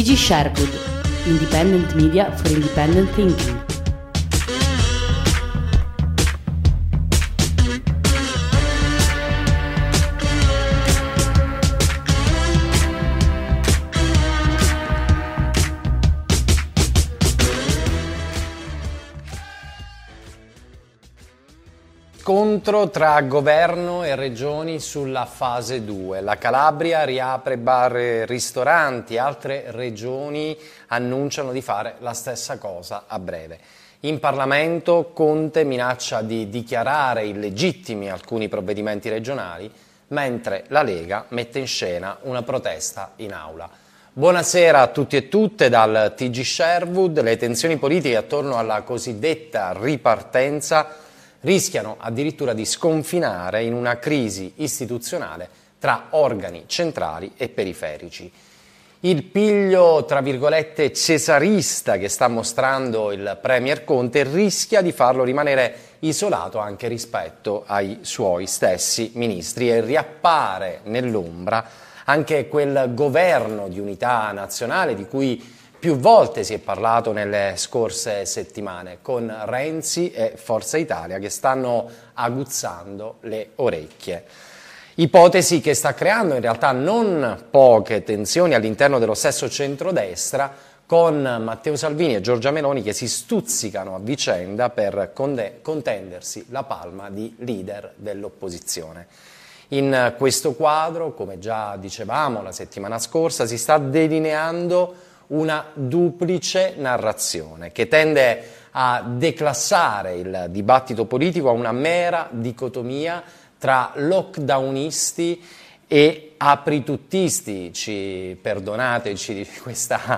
TG Sherwood, Independent Media for Independent Thinking. Scontro tra governo e regioni sulla fase 2. La Calabria riapre bar e ristoranti, altre regioni annunciano di fare la stessa cosa a breve. In Parlamento Conte minaccia di dichiarare illegittimi alcuni provvedimenti regionali, mentre la Lega mette in scena una protesta in aula. Buonasera a tutti e tutte dal TG Sherwood. Le tensioni politiche attorno alla cosiddetta ripartenza rischiano addirittura di sconfinare in una crisi istituzionale tra organi centrali e periferici. Il piglio, tra virgolette, cesarista che sta mostrando il Premier Conte rischia di farlo rimanere isolato anche rispetto ai suoi stessi ministri e riappare nell'ombra anche quel governo di unità nazionale di cui più volte si è parlato nelle scorse settimane, con Renzi e Forza Italia che stanno aguzzando le orecchie. Ipotesi che sta creando in realtà non poche tensioni all'interno dello stesso centrodestra, con Matteo Salvini e Giorgia Meloni che si stuzzicano a vicenda per contendersi la palma di leader dell'opposizione. In questo quadro, come già dicevamo la settimana scorsa, si sta delineando una duplice narrazione che tende a declassare il dibattito politico a una mera dicotomia tra lockdownisti e aprituttisti, perdonateci di questa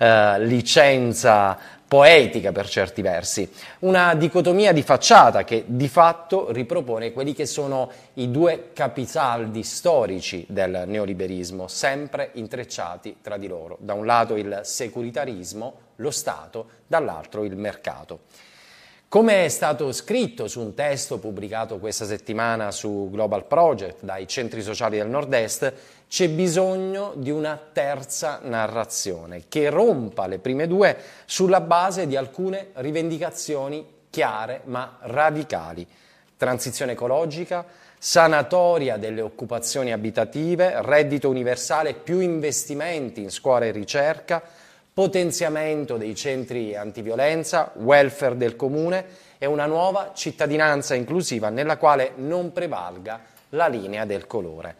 licenza poetica per certi versi, una dicotomia di facciata che di fatto ripropone quelli che sono i due capisaldi storici del neoliberismo, sempre intrecciati tra di loro. Da un lato il securitarismo, lo Stato, dall'altro il mercato. Come è stato scritto su un testo pubblicato questa settimana su Global Project dai centri sociali del Nord-Est, c'è bisogno di una terza narrazione che rompa le prime due sulla base di alcune rivendicazioni chiare ma radicali. Transizione ecologica, sanatoria delle occupazioni abitative, reddito universale, più investimenti in scuola e ricerca, potenziamento dei centri antiviolenza, welfare del comune e una nuova cittadinanza inclusiva nella quale non prevalga la linea del colore.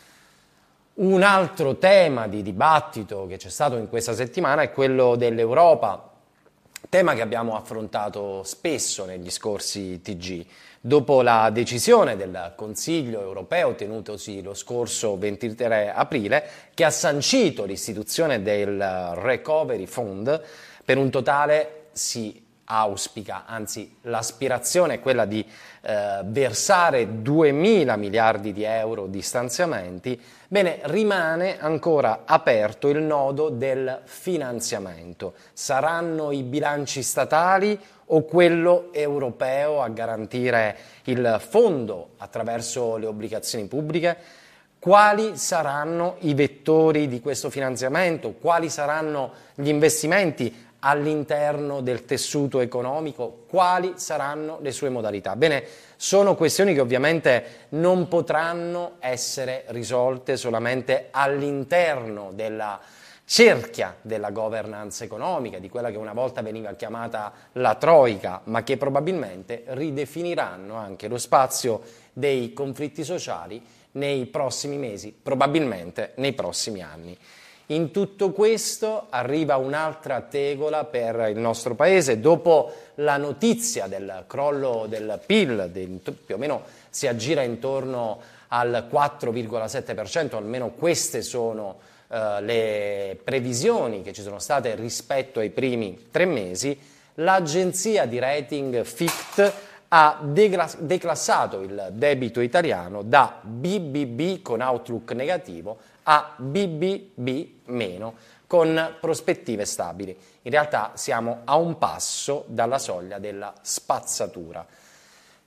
Un altro tema di dibattito che c'è stato in questa settimana è quello dell'Europa, tema che abbiamo affrontato spesso negli scorsi TG. Dopo la decisione del Consiglio europeo tenutosi lo scorso 23 aprile, che ha sancito l'istituzione del Recovery Fund per un totale, si auspica, anzi l'aspirazione è quella di versare 2.000 miliardi di euro di stanziamenti, bene, rimane ancora aperto il nodo del finanziamento. Saranno i bilanci statali o quello europeo a garantire il fondo attraverso le obbligazioni pubbliche? Quali saranno i vettori di questo finanziamento? Quali saranno gli investimenti all'interno del tessuto economico? Quali saranno le sue modalità? Bene, sono questioni che ovviamente non potranno essere risolte solamente all'interno della cerchia della governance economica, di quella che una volta veniva chiamata la Troica, ma che probabilmente ridefiniranno anche lo spazio dei conflitti sociali nei prossimi mesi, probabilmente nei prossimi anni. In tutto questo arriva un'altra tegola per il nostro Paese. Dopo la notizia del crollo del PIL, più o meno si aggira intorno al 4,7%, almeno queste sono le previsioni che ci sono state rispetto ai primi 3 mesi, l'agenzia di rating Fitch ha declassato il debito italiano da BBB con outlook negativo a BBB meno con prospettive stabili. In realtà siamo a un passo dalla soglia della spazzatura.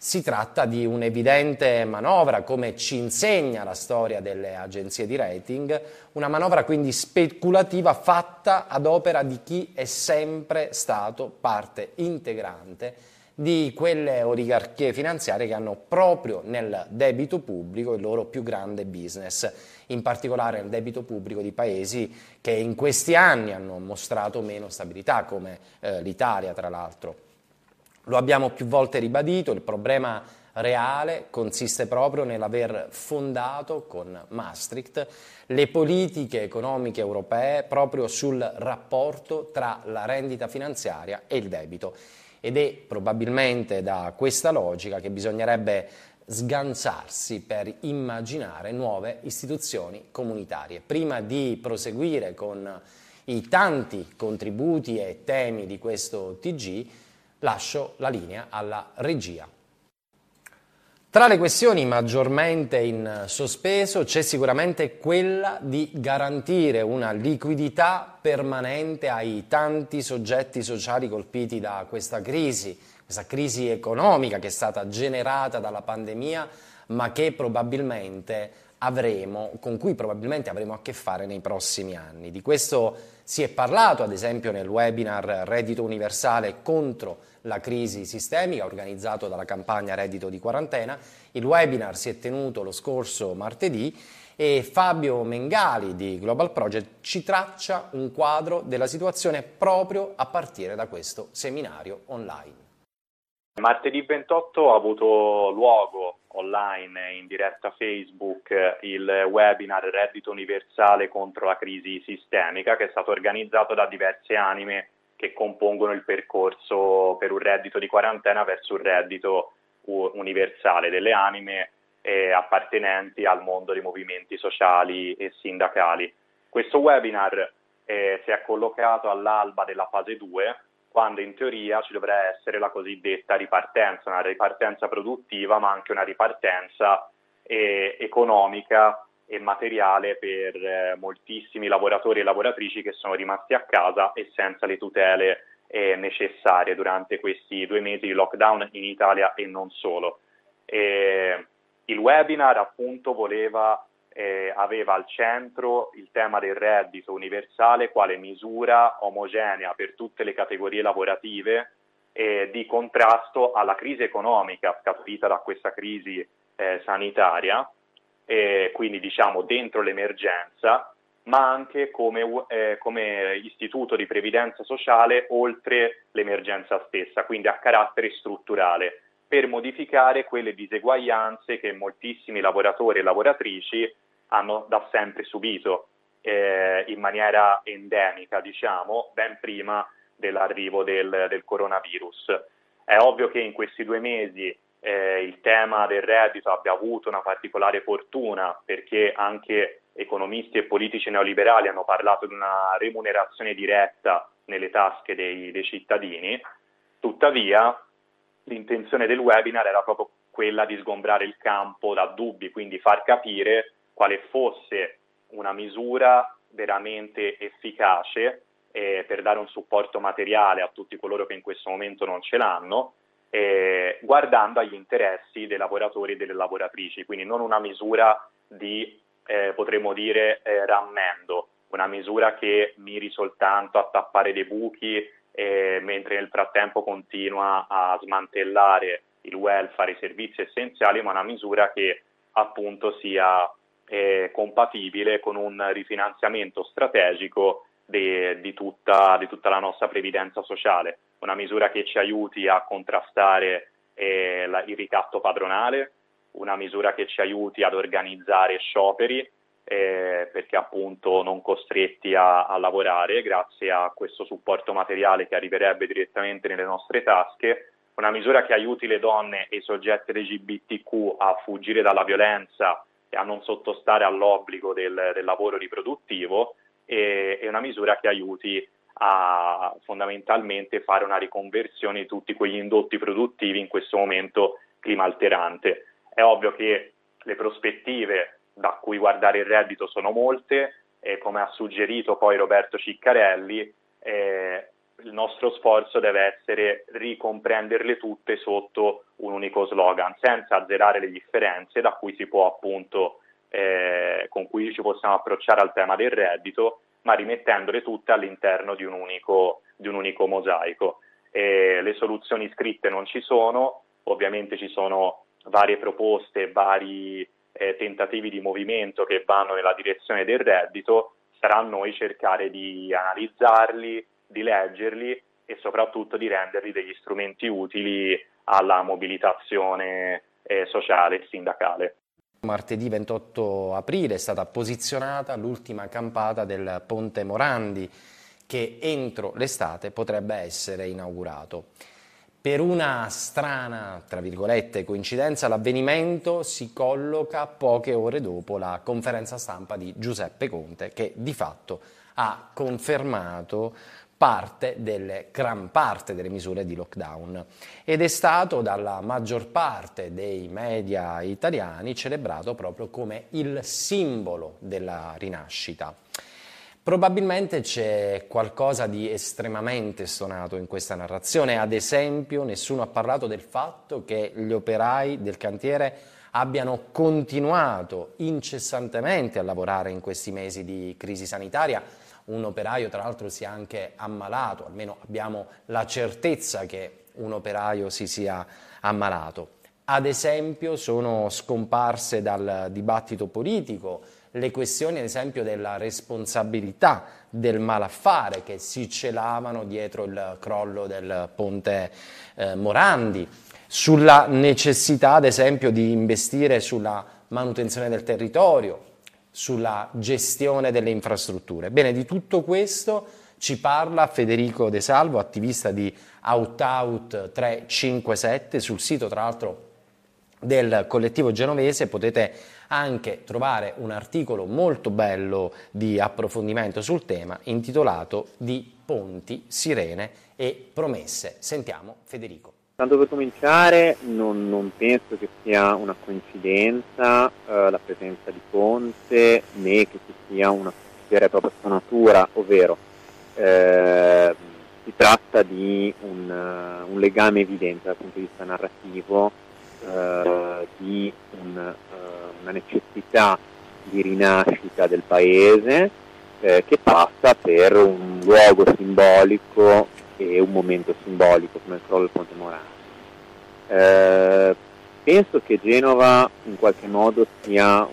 Si tratta di un'evidente manovra, come ci insegna la storia delle agenzie di rating, una manovra quindi speculativa fatta ad opera di chi è sempre stato parte integrante di quelle oligarchie finanziarie che hanno proprio nel debito pubblico il loro più grande business, in particolare nel debito pubblico di paesi che in questi anni hanno mostrato meno stabilità, come l'Italia tra l'altro. Lo abbiamo più volte ribadito, il problema reale consiste proprio nell'aver fondato con Maastricht le politiche economiche europee proprio sul rapporto tra la rendita finanziaria e il debito. Ed è probabilmente da questa logica che bisognerebbe sganciarsi per immaginare nuove istituzioni comunitarie. Prima di proseguire con i tanti contributi e temi di questo TG, lascio la linea alla regia. Tra le questioni maggiormente in sospeso c'è sicuramente quella di garantire una liquidità permanente ai tanti soggetti sociali colpiti da questa crisi economica che è stata generata dalla pandemia, ma che con cui probabilmente avremo a che fare nei prossimi anni. Di questo si è parlato, ad esempio, nel webinar Reddito Universale contro la crisi sistemica organizzato dalla campagna Reddito di Quarantena. Il webinar si è tenuto lo scorso martedì e Fabio Mengali di Global Project ci traccia un quadro della situazione proprio a partire da questo seminario online. Martedì 28 ha avuto luogo online in diretta Facebook il webinar Reddito Universale contro la crisi sistemica, che è stato organizzato da diverse anime che compongono il percorso per un reddito di quarantena verso un reddito universale, delle anime appartenenti al mondo dei movimenti sociali e sindacali. Questo webinar si è collocato all'alba della fase 2, quando in teoria ci dovrebbe essere la cosiddetta ripartenza, una ripartenza produttiva, ma anche una ripartenza economica e materiale per moltissimi lavoratori e lavoratrici che sono rimasti a casa e senza le tutele necessarie durante questi 2 mesi di lockdown in Italia e non solo. Il webinar appunto aveva al centro il tema del reddito universale quale misura omogenea per tutte le categorie lavorative di contrasto alla crisi economica scaturita da questa crisi sanitaria, quindi diciamo dentro l'emergenza, ma anche come istituto di previdenza sociale oltre l'emergenza stessa, quindi a carattere strutturale, per modificare quelle diseguaglianze che moltissimi lavoratori e lavoratrici hanno da sempre subito in maniera endemica, diciamo, ben prima dell'arrivo del coronavirus. È ovvio che in questi 2 mesi il tema del reddito abbia avuto una particolare fortuna, perché anche economisti e politici neoliberali hanno parlato di una remunerazione diretta nelle tasche dei cittadini. Tuttavia, l'intenzione del webinar era proprio quella di sgombrare il campo da dubbi, quindi far capire quale fosse una misura veramente efficace per dare un supporto materiale a tutti coloro che in questo momento non ce l'hanno, guardando agli interessi dei lavoratori e delle lavoratrici, quindi non una misura di, potremmo dire, rammendo, una misura che miri soltanto a tappare dei buchi mentre nel frattempo continua a smantellare il welfare, i servizi essenziali, ma una misura che appunto sia compatibile con un rifinanziamento strategico di tutta la nostra previdenza sociale, una misura che ci aiuti a contrastare il ricatto padronale, una misura che ci aiuti ad organizzare scioperi perché appunto non costretti a lavorare grazie a questo supporto materiale che arriverebbe direttamente nelle nostre tasche, una misura che aiuti le donne e i soggetti LGBTQ a fuggire dalla violenza e a non sottostare all'obbligo del lavoro riproduttivo, e una misura che aiuti a fondamentalmente fare una riconversione di tutti quegli indotti produttivi in questo momento climalterante. È ovvio che le prospettive da cui guardare il reddito sono molte e, come ha suggerito poi Roberto Ciccarelli, nostro sforzo deve essere ricomprenderle tutte sotto un unico slogan, senza azzerare le differenze da cui si può appunto con cui ci possiamo approcciare al tema del reddito, ma rimettendole tutte all'interno di un unico mosaico. Le soluzioni scritte non ci sono, ovviamente ci sono varie proposte, vari tentativi di movimento che vanno nella direzione del reddito. Sarà a noi cercare di analizzarli, di leggerli e soprattutto di renderli degli strumenti utili alla mobilitazione sociale e sindacale. Martedì 28 aprile è stata posizionata l'ultima campata del Ponte Morandi, che entro l'estate potrebbe essere inaugurato. Per una strana, tra virgolette, coincidenza, l'avvenimento si colloca poche ore dopo la conferenza stampa di Giuseppe Conte, che di fatto ha confermato gran parte delle misure di lockdown ed è stato dalla maggior parte dei media italiani celebrato proprio come il simbolo della rinascita. Probabilmente c'è qualcosa di estremamente stonato in questa narrazione. Ad esempio, nessuno ha parlato del fatto che gli operai del cantiere abbiano continuato incessantemente a lavorare in questi mesi di crisi sanitaria. Un operaio, tra l'altro, si è anche ammalato, almeno abbiamo la certezza che un operaio si sia ammalato. Ad esempio, sono scomparse dal dibattito politico le questioni, ad esempio, della responsabilità del malaffare che si celavano dietro il crollo del ponte Morandi, sulla necessità, ad esempio, di investire sulla manutenzione del territorio, sulla gestione delle infrastrutture. Bene, di tutto questo ci parla Federico De Salvo, attivista di Out 357, sul sito, tra l'altro, del collettivo genovese. Potete anche trovare un articolo molto bello di approfondimento sul tema intitolato Di ponti, sirene e promesse. Sentiamo Federico. Tanto per cominciare, non penso che sia una coincidenza la presenza di Conte, né che ci sia una vera e propria stonatura, ovvero si tratta di un legame evidente dal punto di vista narrativo, di una necessità di rinascita del paese che passa per un luogo simbolico e un momento simbolico come il crollo del Ponte Morandi. Penso che Genova in qualche modo sia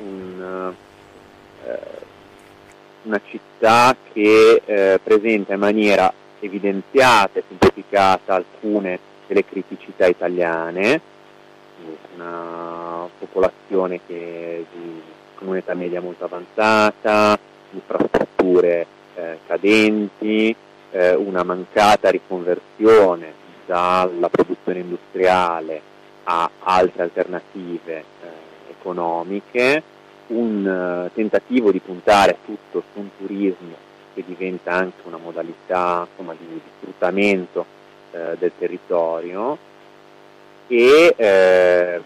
una città che presenta in maniera evidenziata e semplificata alcune delle criticità italiane, una popolazione che con un'età media molto avanzata, infrastrutture cadenti, una mancata riconversione dalla produzione industriale a altre alternative economiche, un tentativo di puntare tutto su un turismo che diventa anche una modalità, insomma, di sfruttamento del territorio e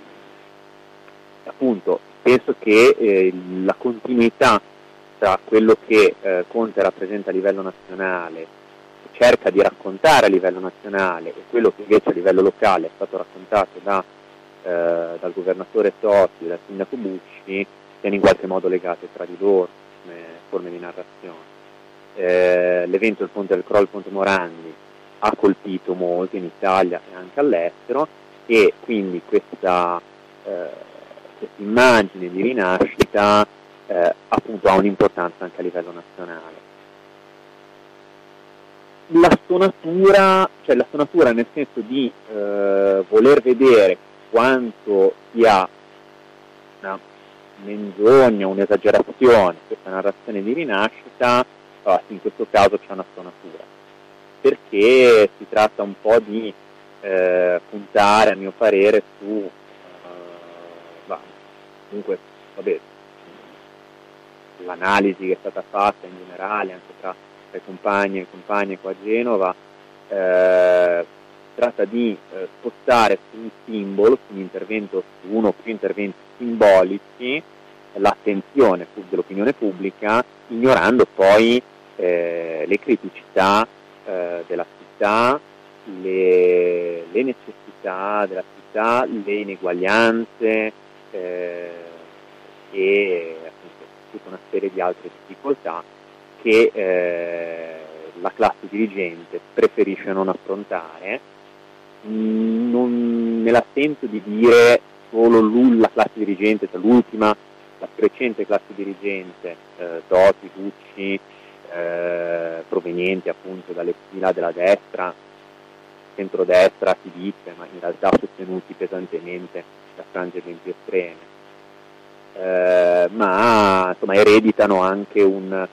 appunto penso che la continuità tra quello che Conte rappresenta a livello nazionale, cerca di raccontare a livello nazionale, e quello che invece a livello locale è stato raccontato dal governatore Totti e dal sindaco Bucci, siano in qualche modo legate tra di loro come forme di narrazione. L'evento del crollo del Ponte Morandi ha colpito molto in Italia e anche all'estero, e quindi questa immagine di rinascita appunto ha un'importanza anche a livello nazionale. La stonatura nel senso di voler vedere quanto sia una menzogna, un'esagerazione questa narrazione di rinascita, in questo caso c'è una stonatura, perché si tratta un po' di puntare, a mio parere, su comunque, vabbè, l'analisi che è stata fatta in generale anche tra i compagni e compagne qua a Genova, tratta di spostare su un simbolo, su un intervento, su uno o più interventi simbolici, l'attenzione dell'opinione pubblica, ignorando poi le criticità della città, le necessità della città, le ineguaglianze e appunto tutta una serie di altre difficoltà che la classe dirigente preferisce non affrontare, nell'attento di dire solo la classe dirigente, cioè l'ultima, la più recente classe dirigente, Toti, Bucci, provenienti appunto dalle fila della destra, centrodestra, si dice, ma in realtà sostenuti pesantemente da frange ben più estreme, ma insomma ereditano anche un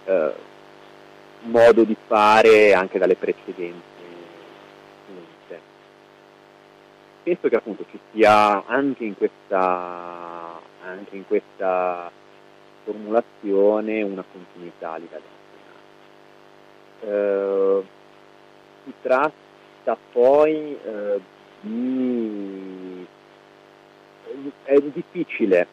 modo di fare anche dalle precedenti giunte. Penso che appunto ci sia anche in questa formulazione una continuità a livello nazionale. Si tratta poi è difficile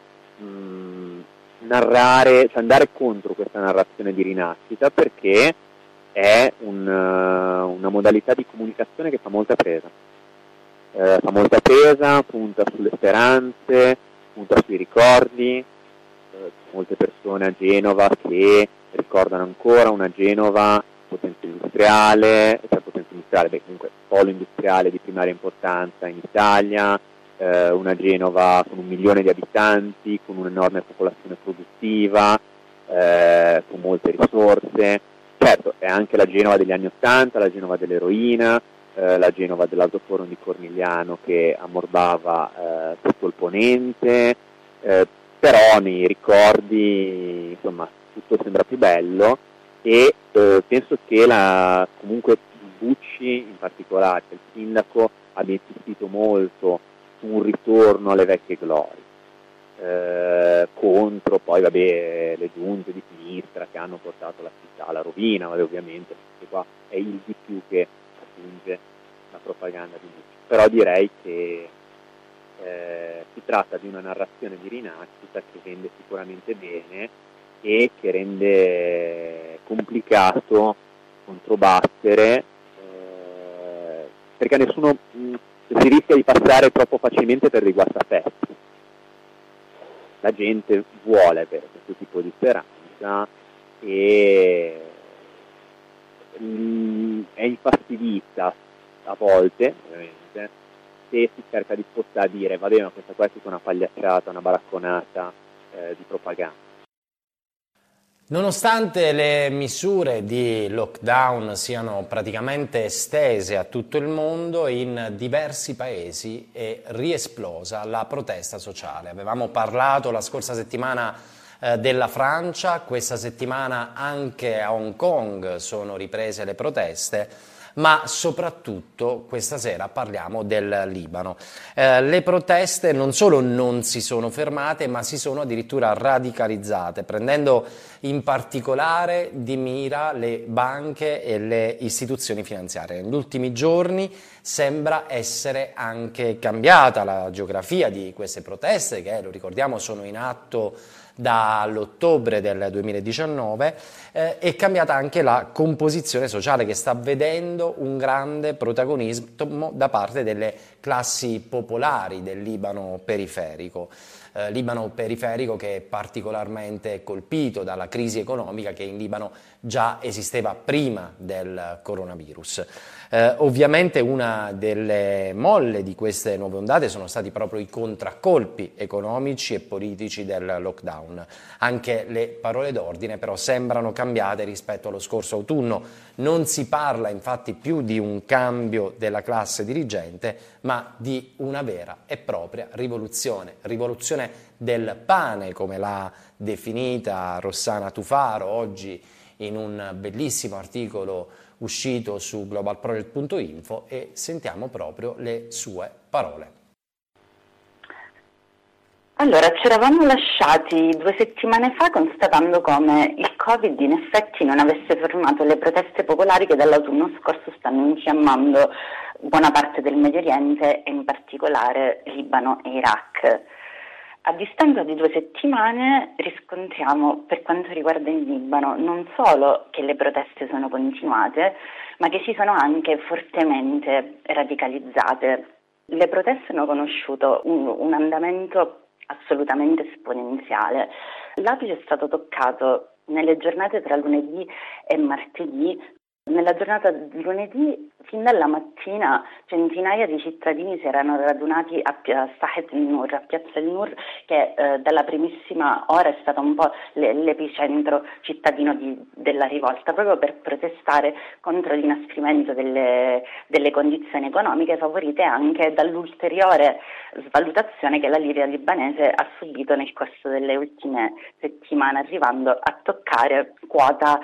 narrare, cioè andare contro questa narrazione di rinascita, perché è una modalità di comunicazione che fa molta presa, punta sulle speranze, punta sui ricordi. Molte persone a Genova che ricordano ancora una Genova potenza industriale, comunque polo industriale di primaria importanza in Italia, una Genova con 1 milione di abitanti, con un'enorme popolazione produttiva, con molte risorse. Certo, è anche la Genova degli anni '80, la Genova dell'eroina, la Genova dell'altoforno di Cornigliano che ammorbava tutto il ponente, però nei ricordi insomma tutto sembra più bello, e penso che comunque Bucci in particolare, il sindaco, abbia insistito molto su un ritorno alle vecchie glorie, contro poi le giunte di sinistra che hanno portato la città alla rovina, ovviamente perché qua è il di più che aggiunge la propaganda di Bucci. Però direi che si tratta di una narrazione di rinascita che rende sicuramente bene e che rende complicato controbattere, perché nessuno si rischia di passare troppo facilmente per dei guastapezzi. La gente vuole avere questo tipo di speranza e è infastidita a volte, ovviamente, se si cerca di spostare a dire va bene, ma questa qua è tutta una pagliacciata, una baracconata di propaganda. Nonostante le misure di lockdown siano praticamente estese a tutto il mondo, in diversi paesi è riesplosa la protesta sociale. Avevamo parlato la scorsa settimana della Francia, questa settimana anche a Hong Kong sono riprese le proteste, ma soprattutto questa sera parliamo del Libano. Le proteste non solo non si sono fermate, ma si sono addirittura radicalizzate, prendendo in particolare di mira le banche e le istituzioni finanziarie. Negli ultimi giorni sembra essere anche cambiata la geografia di queste proteste, che lo ricordiamo sono in atto dall'ottobre del 2019, è cambiata anche la composizione sociale, che sta vedendo un grande protagonismo da parte delle classi popolari del Libano periferico. Libano periferico che è particolarmente colpito dalla crisi economica che in Libano già esisteva prima del coronavirus. Ovviamente una delle molle di queste nuove ondate sono stati proprio i contraccolpi economici e politici del lockdown. Anche le parole d'ordine però sembrano cambiate rispetto allo scorso autunno. Non si parla infatti più di un cambio della classe dirigente, ma di una vera e propria rivoluzione del pane, come l'ha definita Rossana Tufaro oggi in un bellissimo articolo uscito su globalproject.info, e sentiamo proprio le sue parole. Allora, ci eravamo lasciati 2 settimane fa constatando come il Covid in effetti non avesse fermato le proteste popolari che dall'autunno scorso stanno infiammando buona parte del Medio Oriente e in particolare Libano e Iraq. A distanza di 2 settimane riscontriamo, per quanto riguarda il Libano, non solo che le proteste sono continuate, ma che si sono anche fortemente radicalizzate. Le proteste hanno conosciuto un andamento assolutamente esponenziale. L'apice è stato toccato nelle giornate tra lunedì e martedì. Nella giornata di lunedì, fin dalla mattina, centinaia di cittadini si erano radunati a Sahet al-Nur, a Piazza al-Nur, che dalla primissima ora è stato un po' l'epicentro cittadino della rivolta, proprio per protestare contro l'inasprimento delle condizioni economiche, favorite anche dall'ulteriore svalutazione che la lira libanese ha subito nel corso delle ultime settimane, arrivando a toccare quota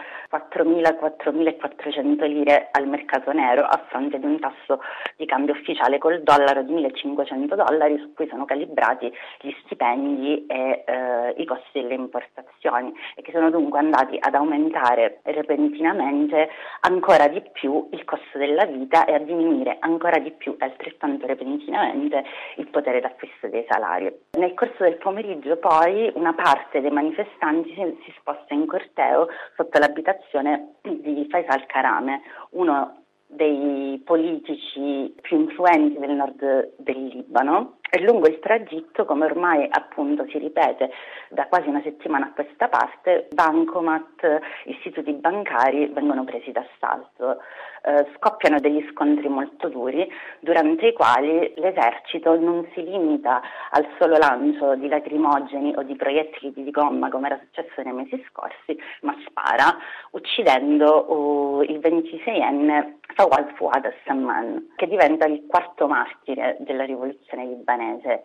4.400 lire al mercato nero, a fronte di un tasso di cambio ufficiale col dollaro di $1.500, su cui sono calibrati gli stipendi e i costi delle importazioni, e che sono dunque andati ad aumentare repentinamente ancora di più il costo della vita e a diminuire ancora di più, altrettanto repentinamente, il potere d'acquisto dei salari. Nel corso del pomeriggio poi una parte dei manifestanti si sposta in corteo sotto l'abitazione di Faisal Karame, uno dei politici più influenti del nord del Libano, e lungo il tragitto, come ormai appunto si ripete da quasi una settimana a questa parte, bancomat, istituti bancari vengono presi d'assalto. Scoppiano degli scontri molto duri, durante i quali l'esercito non si limita al solo lancio di lacrimogeni o di proiettili di gomma, come era successo nei mesi scorsi, ma spara, uccidendo il 26enne Fawad Fouad al-Samman, che diventa il quarto martire della rivoluzione libanese.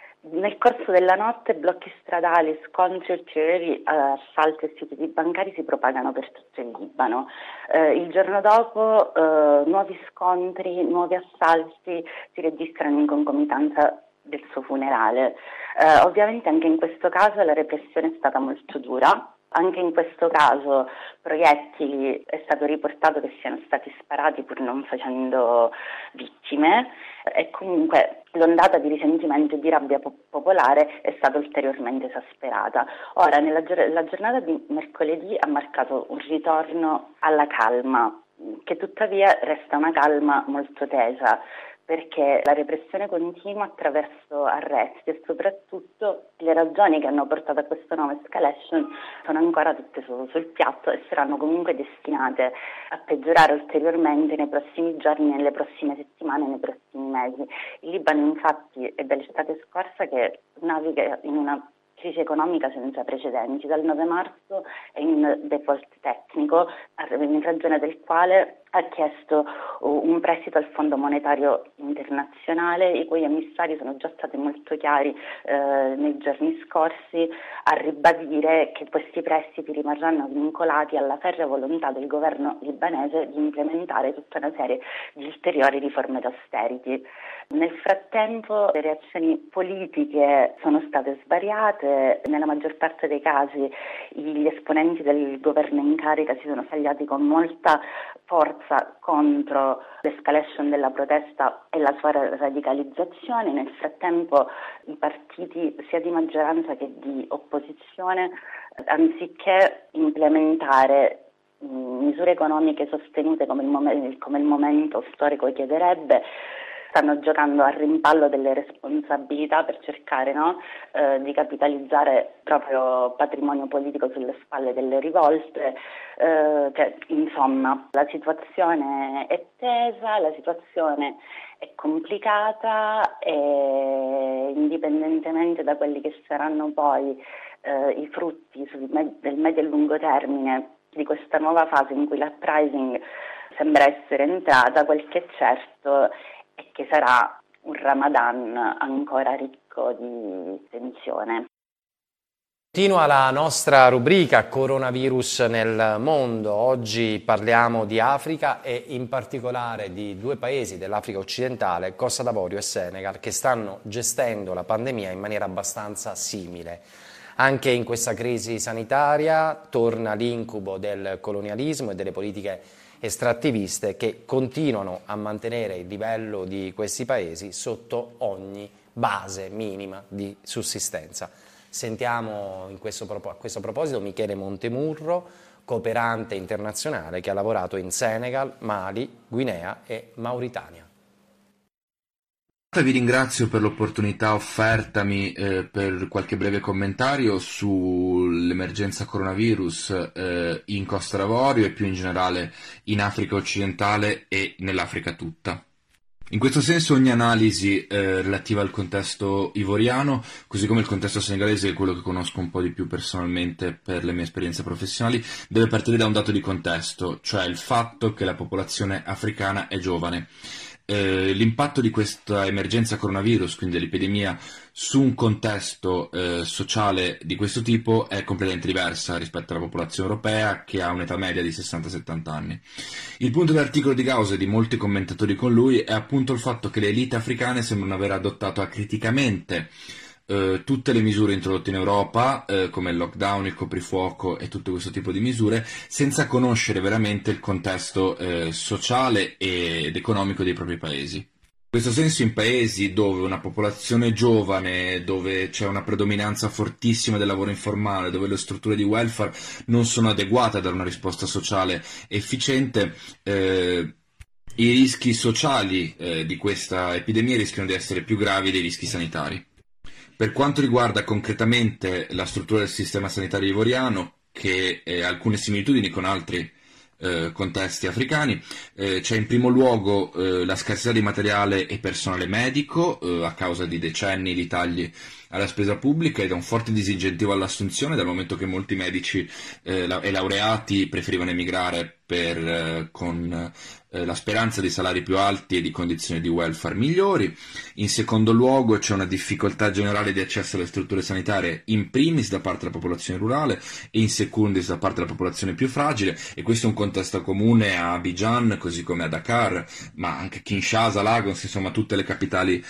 Nel corso della notte blocchi stradali, scontri ulteriori, assalti a istituti bancari si propagano per tutto il Libano. Il giorno dopo nuovi scontri, nuovi assalti si registrano in concomitanza del suo funerale. Ovviamente anche in questo caso la repressione è stata molto dura. Anche in questo caso proiettili è stato riportato che siano stati sparati pur non facendo vittime, e comunque l'ondata di risentimento e di rabbia popolare è stata ulteriormente esasperata. Ora, la giornata di mercoledì ha marcato un ritorno alla calma, che tuttavia resta una calma molto tesa, perché la repressione continua attraverso arresti e soprattutto le ragioni che hanno portato a questa nuova escalation sono ancora tutte sul piatto e saranno comunque destinate a peggiorare ulteriormente nei prossimi giorni, nelle prossime settimane, nei prossimi mesi. Il Libano infatti è dall'estate scorsa che naviga in una crisi economica senza precedenti. Dal 9 marzo è in default tecnico, in ragione del quale ha chiesto un prestito al Fondo Monetario Internazionale, i cui emissari sono già stati molto chiari nei giorni scorsi a ribadire che questi prestiti rimarranno vincolati alla ferrea volontà del governo libanese di implementare tutta una serie di ulteriori riforme d'austerity. Nel frattempo le reazioni politiche sono state svariate, nella maggior parte dei casi gli esponenti del governo in carica si sono scagliati con molta forza contro l'escalation della protesta e la sua radicalizzazione. Nel frattempo i partiti sia di maggioranza che di opposizione, anziché implementare misure economiche sostenute come il momento storico chiederebbe, stanno giocando al rimpallo delle responsabilità per cercare di capitalizzare il proprio patrimonio politico sulle spalle delle rivolte. Insomma, la situazione è tesa, la situazione è complicata e indipendentemente da quelli che saranno poi i frutti del medio e lungo termine di questa nuova fase in cui l'uprising sembra essere entrata, quel che è certo è che sarà un Ramadan ancora ricco di tensione. Continua la nostra rubrica Coronavirus nel mondo. Oggi parliamo di Africa e in particolare di due paesi dell'Africa occidentale, Costa d'Avorio e Senegal, che stanno gestendo la pandemia in maniera abbastanza simile. Anche in questa crisi sanitaria torna l'incubo del colonialismo e delle politiche estrattiviste che continuano a mantenere il livello di questi paesi sotto ogni base minima di sussistenza. Sentiamo a questo proposito Michele Montemurro, cooperante internazionale che ha lavorato in Senegal, Mali, Guinea e Mauritania. Vi ringrazio per l'opportunità offertami per qualche breve commentario sull'emergenza coronavirus in Costa d'Avorio e più in generale in Africa occidentale e nell'Africa tutta. In questo senso ogni analisi relativa al contesto ivoriano, così come il contesto senegalese, che è quello che conosco un po' di più personalmente per le mie esperienze professionali, deve partire da un dato di contesto, cioè il fatto che la popolazione africana è giovane. L'impatto di questa emergenza coronavirus, quindi dell'epidemia, su un contesto sociale di questo tipo è completamente diversa rispetto alla popolazione europea, che ha un'età media di 60-70 anni. Il punto dell'articolo di Gauss e di molti commentatori con lui è appunto il fatto che le elite africane sembrano aver adottato acriticamente tutte le misure introdotte in Europa, come il lockdown, il coprifuoco e tutto questo tipo di misure, senza conoscere veramente il contesto sociale ed economico dei propri paesi. In questo senso, in paesi dove una popolazione giovane, dove c'è una predominanza fortissima del lavoro informale, dove le strutture di welfare non sono adeguate a dare una risposta sociale efficiente, i rischi sociali di questa epidemia rischiano di essere più gravi dei rischi sanitari. Per quanto riguarda concretamente la struttura del sistema sanitario ivoriano, che ha alcune similitudini con altri contesti africani, c'è in primo luogo la scarsità di materiale e personale medico a causa di decenni di tagli alla spesa pubblica ed un forte disincentivo all'assunzione, dal momento che molti medici e laureati preferivano emigrare con la speranza di salari più alti e di condizioni di welfare migliori. In secondo luogo c'è una difficoltà generale di accesso alle strutture sanitarie, in primis da parte della popolazione rurale e in secundis da parte della popolazione più fragile, e questo è un contesto comune a Abidjan, così come a Dakar, ma anche Kinshasa, Lagos, insomma tutte le capitali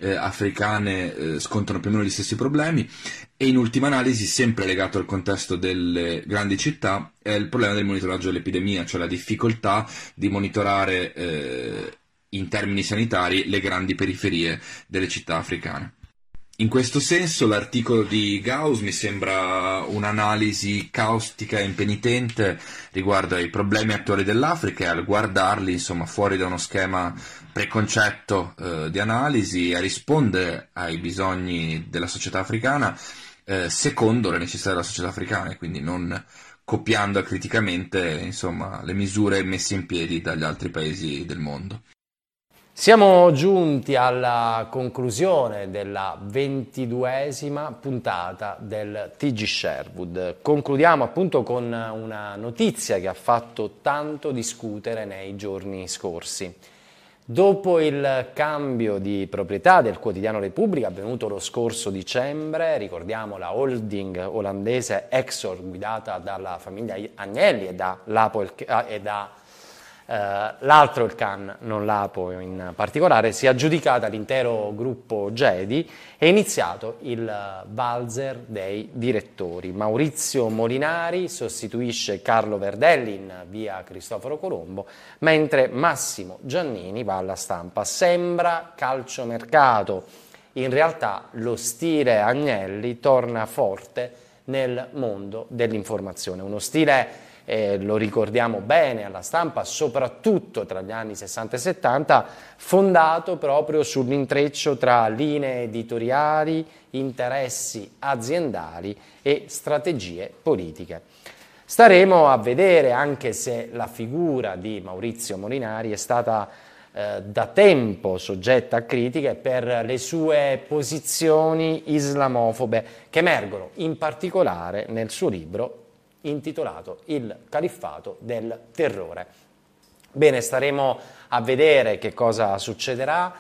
africane scontano più o meno gli stessi problemi. E in ultima analisi, sempre legato al contesto delle grandi città, è il problema del monitoraggio dell'epidemia, cioè la difficoltà di monitorare in termini sanitari le grandi periferie delle città africane. In questo senso l'articolo di Gauss mi sembra un'analisi caustica e impenitente riguardo ai problemi attuali dell'Africa, e al guardarli insomma fuori da uno schema preconcetto di analisi, a rispondere ai bisogni della società africana secondo le necessità della società africana, e quindi non copiando acriticamente insomma le misure messe in piedi dagli altri paesi del mondo. Siamo giunti alla conclusione della 22esima puntata del TG Sherwood. Concludiamo appunto con una notizia che ha fatto tanto discutere nei giorni scorsi. Dopo il cambio di proprietà del quotidiano Repubblica avvenuto lo scorso dicembre, ricordiamo la holding olandese Exor guidata dalla famiglia Agnelli e da l'Apo e da l'altro il Can, non l'Apo in particolare, si è aggiudicata l'intero gruppo Gedi e è iniziato il valzer dei direttori. Maurizio Molinari sostituisce Carlo Verdelli in via Cristoforo Colombo, mentre Massimo Giannini va alla Stampa. Sembra calciomercato, in realtà lo stile Agnelli torna forte nel mondo dell'informazione, uno stile lo ricordiamo bene alla Stampa, soprattutto tra gli anni 60 e 70, fondato proprio sull'intreccio tra linee editoriali, interessi aziendali e strategie politiche. Staremo a vedere, anche se la figura di Maurizio Molinari è stata da tempo soggetta a critiche per le sue posizioni islamofobe, che emergono in particolare nel suo libro intitolato Il califfato del terrore. Bene, staremo a vedere che cosa succederà.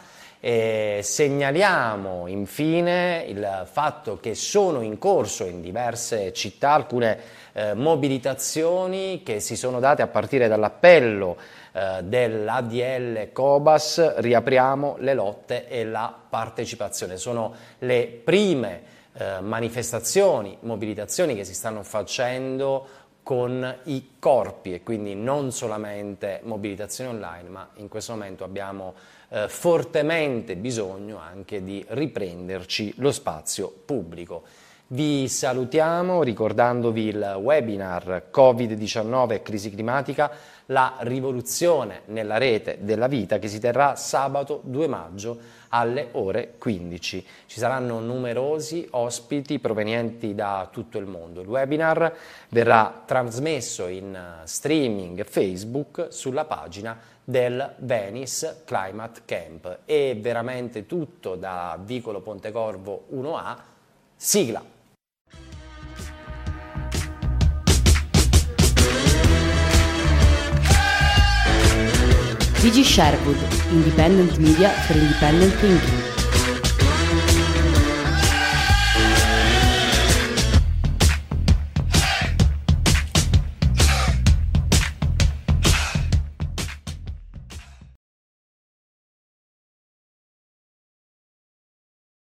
Segnaliamo infine il fatto che sono in corso in diverse città alcune mobilitazioni che si sono date a partire dall'appello dell'ADL Cobas Riapriamo le lotte e la partecipazione. Sono le prime manifestazioni, mobilitazioni che si stanno facendo con i corpi e quindi non solamente mobilitazione online, ma in questo momento abbiamo fortemente bisogno anche di riprenderci lo spazio pubblico. Vi salutiamo ricordandovi il webinar Covid-19 e crisi climatica, la rivoluzione nella rete della vita, che si terrà sabato 2 maggio alle ore 15. Ci saranno numerosi ospiti provenienti da tutto il mondo. Il webinar verrà trasmesso in streaming Facebook sulla pagina del Venice Climate Camp. È veramente tutto da Vicolo Pontecorvo 1A. Sigla! VG Sherwood, independent media for independent thinking.